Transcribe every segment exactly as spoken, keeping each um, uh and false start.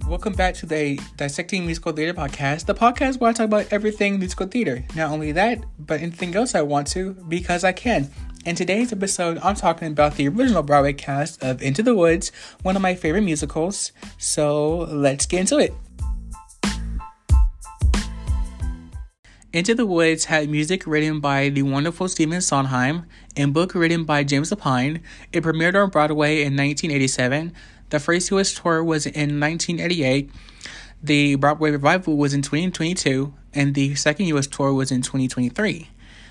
Welcome back to the Dissecting Musical Theater podcast, the podcast where I talk about everything musical theater. Not only that, but anything else I want to, because I can. In today's episode, I'm talking about the original Broadway cast of Into the Woods, one of my favorite musicals. So let's get into it. Into the Woods had music written by the wonderful Stephen Sondheim and book written by James Lapine. It premiered on Broadway in nineteen eighty-seven. The first U S tour was in nineteen eighty-eight. The Broadway revival was in twenty twenty-two, and the second U S tour was in twenty twenty-three.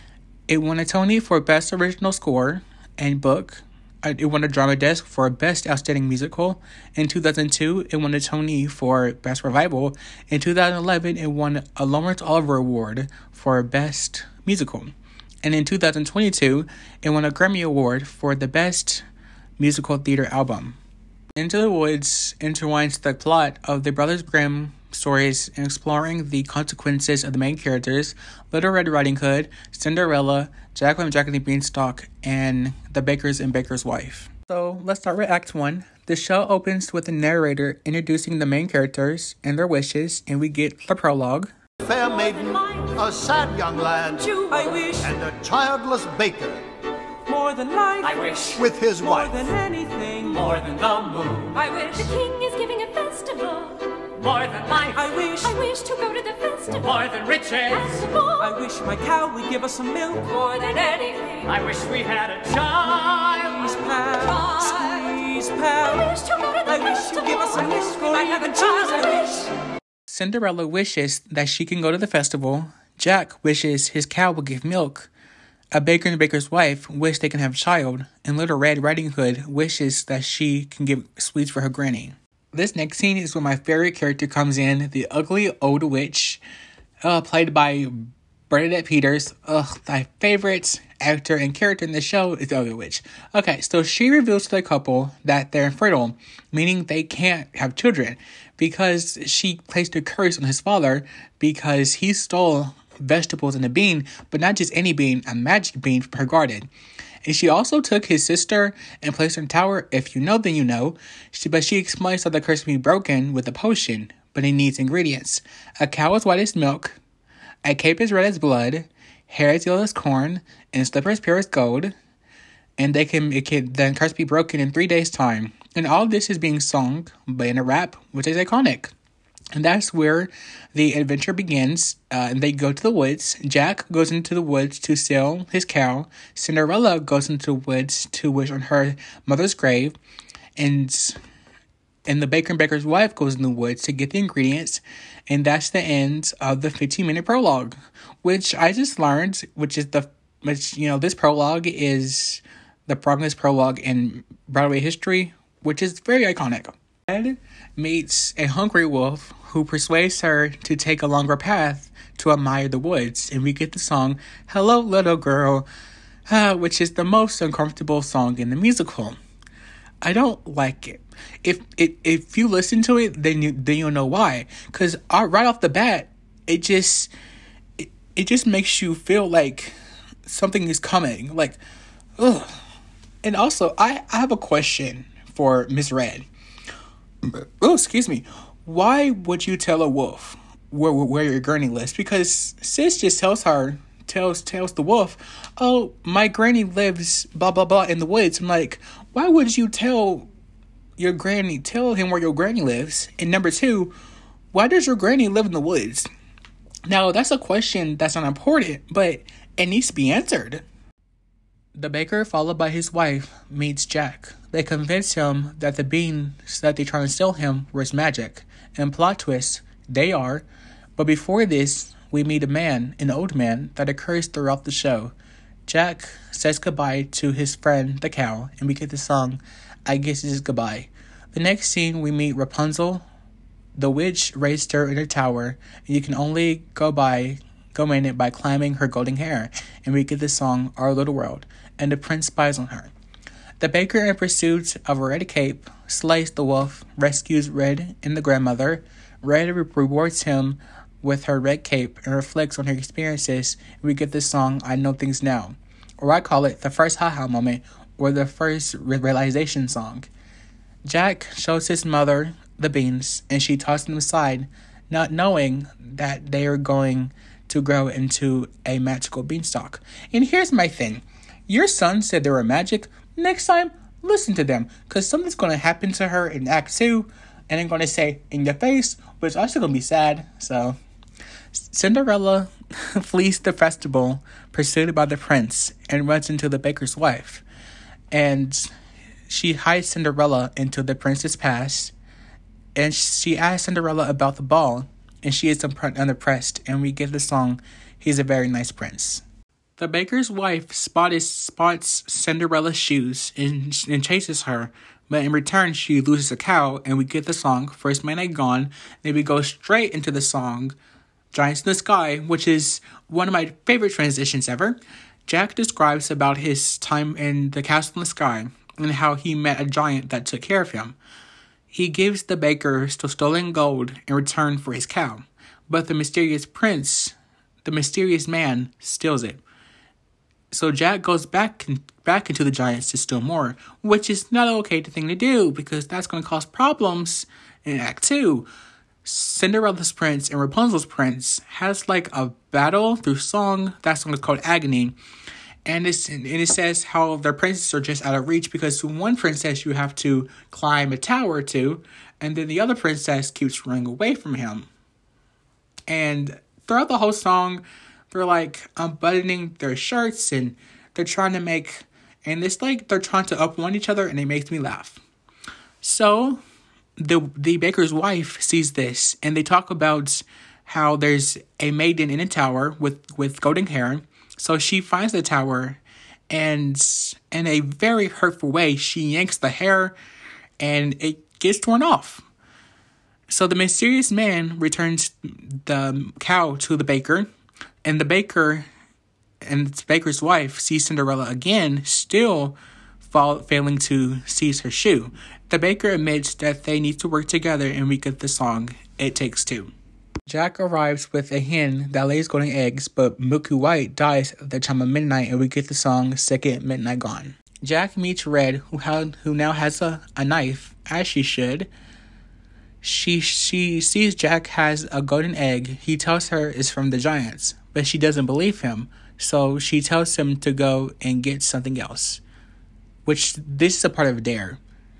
It won a Tony for Best Original Score and Book. It won a Drama Desk for Best Outstanding Musical. In two thousand two, it won a Tony for Best Revival. In two thousand eleven, it won a Lawrence Oliver Award for Best Musical. And in two thousand twenty-two, it won a Grammy Award for the Best Musical Theater Album. Into the Woods intertwines the plot of the Brothers Grimm stories and exploring the consequences of the main characters, Little Red Riding Hood, Cinderella, Jack and Jack and the Beanstalk, and the Baker's and Baker's Wife. So let's start with Act one. The show opens with the narrator introducing the main characters and their wishes, and we get the prologue. Fair maiden, a sad young lad, I wish, and a childless baker, more than life, I wish, with his more wife. than anything, more than the moon. I wish the king is giving a festival. More than life, I wish, I wish to go to the festival. more than riches. And the ball. I wish my cow would give us some milk. More than anything. I wish we had a child. Squeeze pal, Child. squeeze I pal. wish to go to the I wish festival. you'd give us some I wish milk we or might have a even child. cheese. I wish. Cinderella wishes that she can go to the festival. Jack wishes his cow will give milk. A baker and baker's wife wish they can have a child. And Little Red Riding Hood wishes that she can give sweets for her granny. This next scene is where my favorite character comes in, the ugly old witch, uh, played by Bernadette Peters. Ugh, my favorite actor and character in the show is the ugly witch. Okay, so she reveals to the couple that they're infertile, meaning they can't have children, because she placed a curse on his father because he stole vegetables and a bean, but not just any bean, a magic bean from her garden. And she also took his sister and placed her in a tower. If you know, then you know. She, but she explains how the curse can be broken with a potion, but it needs ingredients. A cow is white as milk, a cape is red as blood, hair is yellow as corn, and slippers pure as gold. And they can, it can then curse be broken in three days' time. And all this is being sung by in a rap, which is iconic. And that's where the adventure begins. Uh, and they go to the woods. Jack goes into the woods to sell his cow. Cinderella goes into the woods to wish on her mother's grave. And, and the baker and baker's wife goes in the woods to get the ingredients. And that's the end of the fifteen-minute prologue, which I just learned, which is the, which, you know, this prologue is the longest prologue in Broadway history, which is very iconic. Ed meets a hungry wolf who persuades her to take a longer path to admire the woods. And we get the song, Hello Little Girl, uh, which is the most uncomfortable song in the musical. I don't like it. If it, if you listen to it, then, you, then you'll know why. Because right off the bat, it just, it, it just makes you feel like something is coming. Like, ugh. And also, I, I have a question for Miss Red. Oh, excuse me. Why would you tell a wolf where where your granny lives? Because sis just tells her, tells tells the wolf, oh, my granny lives blah blah blah in the woods. I'm like, why would you tell your granny, tell him where your granny lives? And number two, why does your granny live in the woods? Now, that's a question that's not important, but it needs to be answered. The baker, followed by his wife, meets Jack. They convince him that the beans that they're trying to sell him was magic. And plot twist, they are. But before this, we meet a man, an old man, that occurs throughout the show. Jack says goodbye to his friend, the cow, and we get the song, I Guess This Is Goodbye. The next scene, we meet Rapunzel. The witch raised her in a tower, and you can only go by, go in it by climbing her golden hair. And we get the song, Our Little World, and the prince spies on her. The baker, in pursuit of a red cape, slays the wolf, rescues Red and the grandmother. Red re- rewards him with her red cape and reflects on her experiences. We get the song, I Know Things Now. Or I call it the first ha-ha moment, or the first re- realization song. Jack shows his mother the beans and she tossed them aside, not knowing that they are going to grow into a magical beanstalk. And here's my thing. Your son said they were magic. Next time, listen to them, because something's going to happen to her in Act two, and I'm going to say in your face, which is also going to be sad. So, Cinderella flees the festival, pursued by the prince, and runs into the baker's wife. And she hides Cinderella into the prince's past, and she asks Cinderella about the ball, and she is unimpressed, and we get the song, He's a Very Nice Prince. The baker's wife spotted, spots Cinderella's shoes and, and chases her, but in return, she loses a cow, and we get the song, First Man I Gone. Then we go straight into the song, Giants in the Sky, which is one of my favorite transitions ever. Jack describes about his time in the castle in the sky and how he met a giant that took care of him. He gives the baker stolen gold in return for his cow, but the mysterious prince, the mysterious man, steals it. So Jack goes back back into the giants to steal more, which is not an okay thing to do because that's going to cause problems in Act two. Cinderella's prince and Rapunzel's prince has like a battle through song. That song is called Agony. And, it's, and it says how their princes are just out of reach because one princess you have to climb a tower to, and then the other princess keeps running away from him. And throughout the whole song, they're like unbuttoning their shirts and they're trying to make, and it's like they're trying to up one each other, and it makes me laugh. So the the baker's wife sees this, and they talk about how there's a maiden in a tower with, with golden hair. So she finds the tower, and in a very hurtful way, she yanks the hair, and it gets torn off. So the mysterious man returns the cow to the baker, and the baker and the baker's wife sees Cinderella again, still fall, failing to seize her shoe. The baker admits that they need to work together, and we get the song, It Takes Two. Jack arrives with a hen that lays golden eggs, but Milky White dies at the time of midnight, and we get the song, Second Midnight Gone. Jack meets Red, who, had, who now has a, a knife, as she should. She she sees Jack has a golden egg. He tells her it's from the giants, but she doesn't believe him, so she tells him to go and get something else, which this is a part of Dare.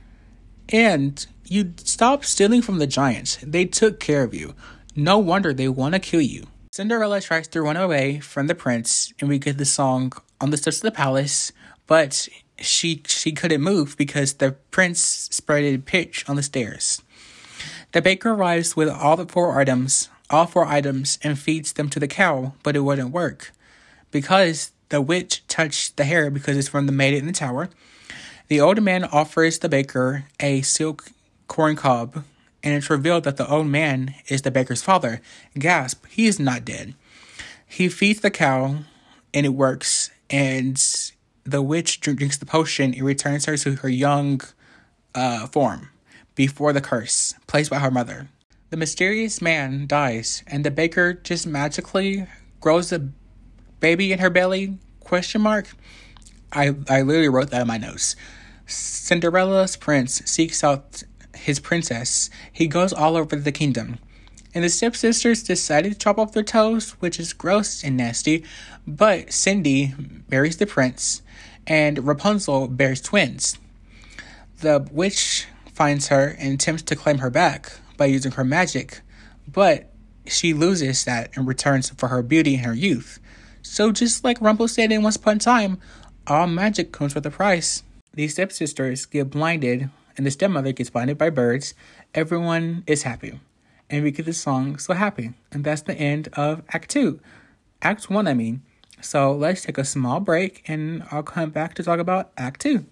And you stop stealing from the giants. They took care of you. No wonder they want to kill you. Cinderella tries to run away from the prince, and we get the song On the Steps of the Palace, but she she couldn't move because the prince spreaded pitch on the stairs. The baker arrives with all the four items, all four items, and feeds them to the cow, but it wouldn't work because the witch touched the hair because it's from the maiden in the tower. The old man offers the baker a silk corn cob, and it's revealed that the old man is the baker's father. Gasp, he is not dead. He feeds the cow, and it works, and the witch drinks the potion and returns her to her young uh, form before the curse, placed by her mother. The mysterious man dies, and the baker just magically grows a baby in her belly, question mark. I, I literally wrote that in my notes. Cinderella's prince seeks out his princess. He goes all over the kingdom. And the stepsisters decided to chop off their toes, which is gross and nasty. But Cindy marries the prince, and Rapunzel bears twins. The witch finds her and attempts to claim her back by using her magic, but she loses that and returns for her beauty and her youth. So just like Rumple said in Once Upon a Time, all magic comes with a price. These stepsisters get blinded, and the stepmother gets blinded by birds. Everyone is happy. And we get the song, So Happy. And that's the end of Act two. Act one, I mean. So let's take a small break, and I'll come back to talk about Act two.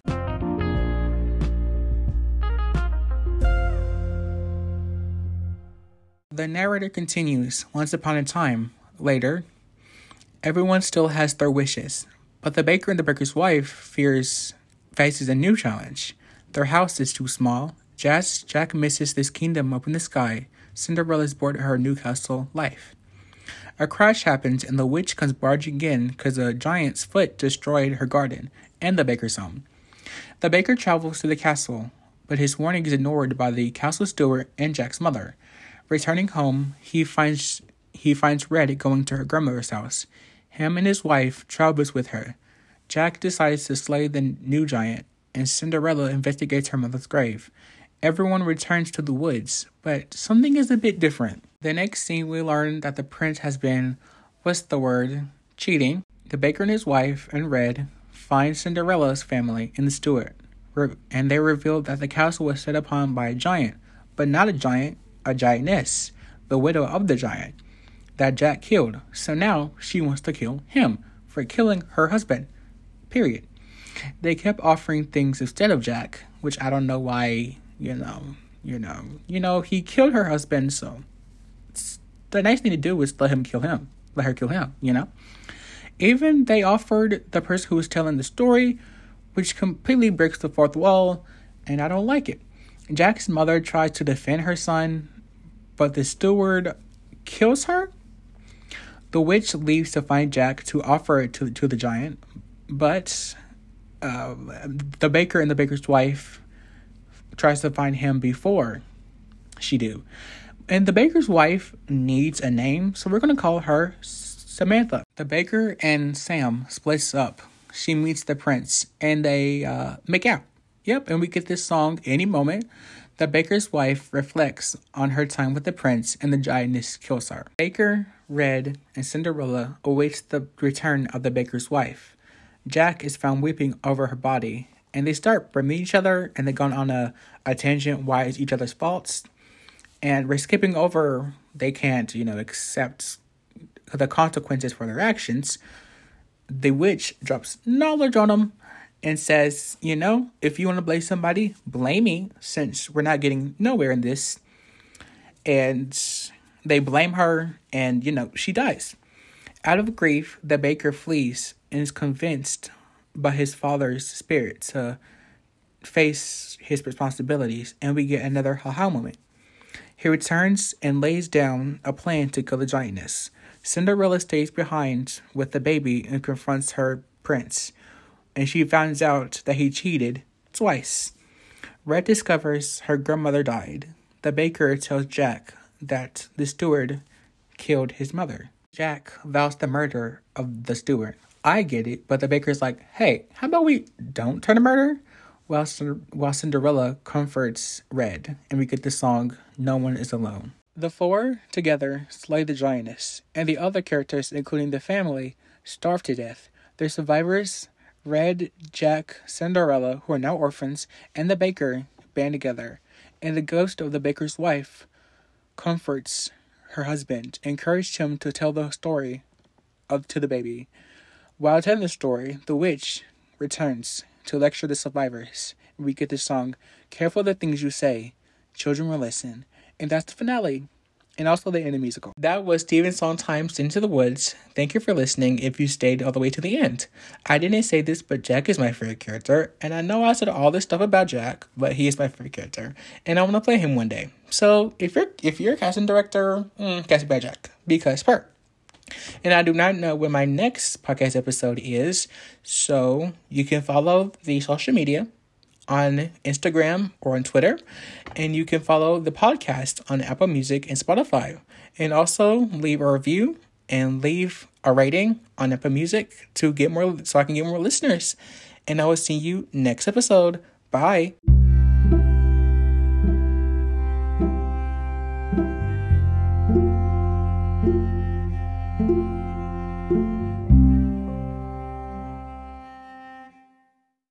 The narrator continues. Once upon a time, later, everyone still has their wishes, but the baker and the baker's wife fears faces a new challenge. Their house is too small. Jazz, Jack misses this kingdom up in the sky. Cinderella is bored of her Newcastle life. A crash happens, and the witch comes barging in because a giant's foot destroyed her garden and the baker's home. The baker travels to the castle, but his warning is ignored by the castle steward and Jack's mother. Returning home, he finds he finds Red going to her grandmother's house. Him and his wife travels with her. Jack decides to slay the new giant, and Cinderella investigates her mother's grave. Everyone returns to the woods, but something is a bit different. The next scene, we learn that the prince has been, what's the word, cheating. The baker and his wife and Red find Cinderella's family in the steward, and they reveal that the castle was set upon by a giant, but not a giant, a giantess, the widow of the giant that Jack killed. So now she wants to kill him for killing her husband. Period. They kept offering things instead of Jack, which I don't know why, you know, you know, you know, he killed her husband, so the nice thing to do is let him kill him, let her kill him, you know. Even they offered the person who was telling the story, which completely breaks the fourth wall, and I don't like it. Jack's mother tries to defend her son, but the steward kills her. The witch leaves to find Jack to offer it to, to the giant, but uh, the baker and the baker's wife tries to find him before she do. And the baker's wife needs a name, so we're going to call her Samantha. The baker and Sam splits up. She meets the prince, and they uh, make out. Yep, and we get this song any moment. The baker's wife reflects on her time with the prince, and the giantess kills her. Baker, Red, and Cinderella awaits the return of the baker's wife. Jack is found weeping over her body, and they start blaming each other, and they go on a, a tangent why it's each other's faults. And we're skipping over, they can't, you know, accept the consequences for their actions. The witch drops knowledge on them and says, you know, if you want to blame somebody, blame me, since we're not getting nowhere in this. And they blame her, and, you know, she dies. Out of grief, the baker flees and is convinced by his father's spirit to face his responsibilities, and we get another ha-ha moment. He returns and lays down a plan to kill the giantess. Cinderella stays behind with the baby and confronts her prince, and she finds out that he cheated twice. Red discovers her grandmother died. The baker tells Jack that the steward killed his mother. Jack vows the murder of the steward. I get it, but the baker's like, hey, how about we don't try to murder? While, while Cinderella comforts Red, and we get the song, No One Is Alone. The four together slay the giantess, and the other characters, including the family, starve to death. Their survivors, Red, Jack, Cinderella, who are now orphans, and the baker, band together, and the ghost of the baker's wife comforts her husband, encouraged him to tell the story of to the baby. While telling the story, the witch returns to lecture the survivors. We get the song, Careful the Things You Say, Children Will Listen. And that's the finale. And also the end of the musical. That was Stephen Sondheim's Into the Woods. Thank you for listening if you stayed all the way to the end. I didn't say this, but Jack is my favorite character. And I know I said all this stuff about Jack, but he is my favorite character. And I want to play him one day. So if you're if you're a casting director, mm, cast it by Jack. Because per. And I do not know when my next podcast episode is. So you can follow the social media on Instagram or on Twitter, and you can follow the podcast on Apple Music and Spotify, and also leave a review and leave a rating on Apple Music to get more, so I can get more listeners. And I will see you next episode. Bye.